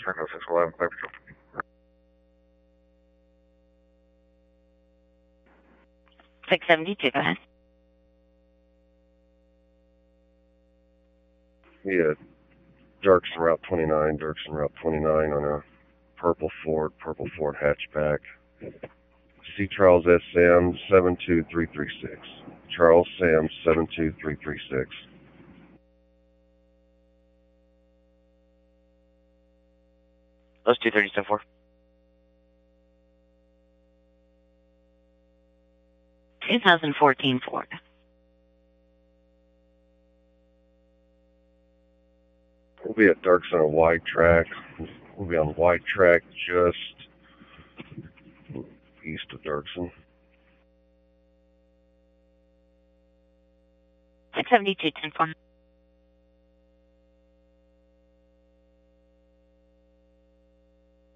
Tango 611, clear patrol. 672, go ahead. Yeah, Dirksen Route 29, Dirksen Route 29 on a purple Ford hatchback. C. Charles S. Sam 72336. Charles Sam 72336. Those 230-4. 2014 Ford. We'll be at Dirksen on a wide track. We'll be on a wide track just east of Dirksen. 672, 10-4.